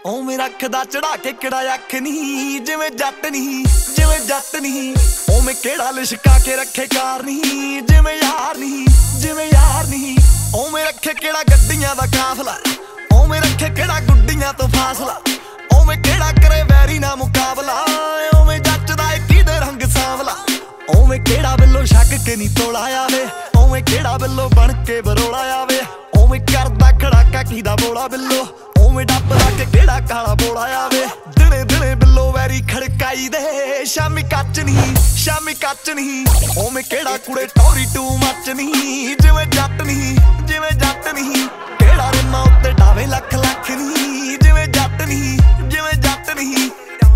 ਉਵੇਂ ਰੱਖਦਾ ਚੜਾ ਕੇ ਕਿਹੜਾ ਅੱਖ ਨਹੀਂ, ਜਿਵੇਂ ਜੱਟ ਨਹੀਂ ਜਿਵੇਂ ਜੱਟ ਨਹੀਂ। ਉਵੇਂ ਕਿਹੜਾ ਲਿਸ਼ਕਾ ਕੇ ਰੱਖੇ ਕਾਰ ਨਹੀਂ, ਜਿਵੇਂ ਯਾਰ ਨਹੀਂ ਜਿਵੇਂ ਯਾਰ ਨਹੀਂ। ਉਵੇਂ ਰੱਖੇ ਕਿਹੜਾ ਗੱਡੀਆਂ ਦਾ ਕਾਫਲਾ, ਉਵੇਂ ਰੱਖੇ ਕਿਹੜਾ ਗੁੱਡੀਆਂ ਤੋਂ ਫਾਸਲਾ। ਉਵੇਂ ਕਿਹੜਾ ਕਰੇ ਵੈਰੀ ਨਾ ਮੁਕਾਬਲਾ, ਉਵੇਂ ਜੱਚਦਾ ਏ ਕਿਹਦੇ ਰੰਗ ਸਾਂਵਲਾ। ਉਵੇਂ ਕਿਹੜਾ ਬਿੱਲੋ ਛੱਕ ਕੇ ਨਹੀਂ ਤੋਲਾ ਆਵੇ, ਉਵੇਂ ਕਿਹੜਾ ਬਿੱਲੋ ਬਣ ਕੇ ਬਰੋਲਾ ਆਵੇ। ਉਵੇਂ ਕਰਦਾ ਖੜਾਕਾ ਕਿਹਦਾ ਬੋਲਾ ਬਿੱਲੋ, ਉਵੇਂ ਡੱਬ ਲਾ ਕੇ ਕਿਹੜਾ ਕਾਲਾ ਬੋਲਾ ਆਵੇ। ਦਿਨੇ ਦਿਨੇ ਬਿੱਲੋ ਵੈਰੀ ਖੜਕਾਈ ਦੇ, ਸ਼ਾਮੀ ਕੱਚ ਨਹੀਂ ਸ਼ਾਮੀ ਕੱਚ ਨਹੀਂ। ਉਵੇਂ ਕਿਹੜਾ ਕੁੜੇ ਟੌਰੀ ਟੂ ਮੱਚ ਨਹੀਂ, ਜਿਵੇਂ ਜੱਟ ਨਹੀਂ ਜਿਵੇਂ ਜੱਟ ਨਹੀਂ। ਕਿਹੜਾ ਰਿਮਾਂ ਉੱਤੇ ਡਾਵੇ ਲੱਖ ਲੱਖ ਨਹੀਂ, ਜਿਵੇਂ ਜੱਟ ਨਹੀਂ ਜਿਵੇਂ ਜੱਟ ਨਹੀਂ।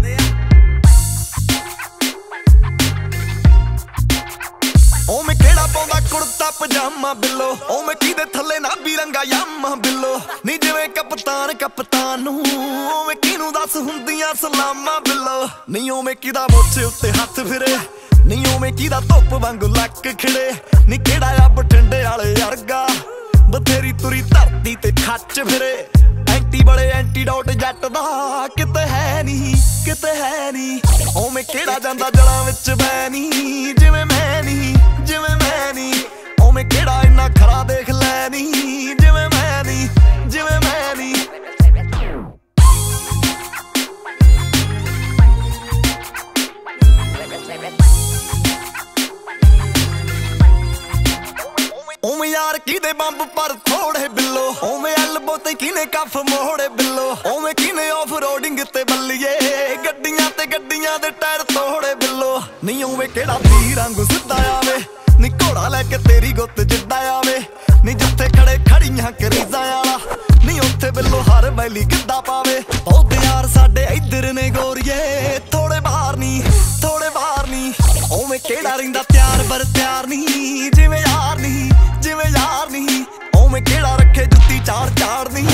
ਉਵੇਂ ਕਿਹੜਾ ਪਾਉਂਦਾ ਕੁੜਤਾ ਪਜਾਮਾ ਬਿੱਲੋ, ਉਵੇਂ ਕਿਹਦੇ ਥੱਲੇ ਨਾਭੀ ਰੰਗਾ ਯਾਮਾ ਬਿੱਲੋ। ਨੀ ਜਿਵੇਂ ਕਪਤਾਨ ਕਪਤਾਨ ਨੂੰ, ਉਵੇਂ ਕਿਹਨੂੰ ਦੱਸ ਹੁੰਦੀਆਂ ਸਲਾਮਾਂ ਬਿੱਲੋ। ਨੀ ਉਵੇਂ ਕਿਹਦਾ ਮੋਛੇ ਉੱਤੇ ਹੱਥ ਫਿਰੇ, ਨੀ ਉਵੇਂ ਕਿਹਦਾ ਧੁੱਪ ਵਾਂਗੂ ਲੱਕ ਖਿੜੇ। ਨੀ ਕਿਹੜਾ ਆ ਬਠਿੰਡੇ ਵਾਲੇ ਵਰਗਾ, ਬਥੇਰੀ ਤੁਰੀ ਧਰਤੀ ਤੇ ਖੱਚ ਫਿਰੇ। ਐਂਟੀ ਬੜੇ ਐਂਟੀਡੋਟ ਜੱਟ ਦਾ ਕਿਤੇ ਹੈ ਨਹੀਂ ਕਿਤੇ ਹੈ ਨਹੀਂ। ਉਵੇਂ ਕਿਹੜਾ ਜਾਂਦਾ ਜੜਾਂ ਵਿੱਚ ਬੈ ਨਹੀਂ, ਜਿਵੇਂ ਮੈਂ ਨਹੀਂ ਜਿਵੇਂ ਮੈਂ ਨਹੀਂ। ਉਵੇਂ ਕਿਹੜਾ ਇੰਨਾ ਖਰਾ ਦੇਖ ਲੈ ਨਹੀਂ, ਜਿਵੇਂ ਮੈਂ ਨਹੀਂ ਜਿਵੇਂ ਮੈਂ ਨਹੀਂ। ਉਵੇਂ ਯਾਰ ਕਿਹਦੇ ਬੰਬ ਪਰ ਥੋੜੇ ਬਿੱਲੋ, ਉਵੇਂ ਐਲਬੋ ਤੇ ਕਿਨੇ ਕੱਫ ਮੋੜੇ ਬਿੱਲੋ। ਉਵੇਂ ਕਿਨੇ ਆਫ ਰੋਡਿੰਗ ਤੇ ਬੱਲੀਏ, ਗੱਡੀਆਂ ਤੇ ਗੱਡੀਆਂ ਦੇ ਟਾਇਰ ਤੋੜੇ ਬਿੱਲੋ। ਨਹੀਂ ਉਵੇਂ ਕਿਹੜਾ ਤੀਰ ਵਾਂਗੂ ਸਿੱਧਾ ਆਵੇ, ਨੀ ਘੋੜਾ ਲੈ ਕੇ ਤੇਰੀ ਗੁੱਤ ਜਿੱਡਾ ਆਵੇ। ਨੀ ਜਿੱਥੇ ਖੜੇ ਖੜੀਆਂ ਕਰੀਜ਼ਾਂ ਵਾਲਾ, ਨੀ ਉੱਥੇ ਬਿੱਲੋ ਹਰ ਵੈਲੀ ਗਿੱਧਾ ਪਾਵੇ। ਬਹੁਤ ਯਾਰ ਸਾਡੇ ਇੱਧਰ ਨੇ ਗੋਰੀਏ, ਥੋੜੇ ਬਾਹਰ ਨਹੀਂ ਥੋੜੇ ਬਾਹਰ ਨਹੀਂ। ਉਵੇਂ ਕਿਹੜਾ ਰਹਿੰਦਾ ਤਿਆਰ ਬਰ ਤਿਆਰ ਨਹੀਂ, ਜਿਵੇਂ ਯਾਰ ਨਹੀਂ ਜਿਵੇਂ ਯਾਰ ਨਹੀਂ। ਉਵੇਂ ਕਿਹੜਾ ਰੱਖੇ ਜੁੱਤੀ ਚਾੜ ਚਾੜ ਨਹੀਂ,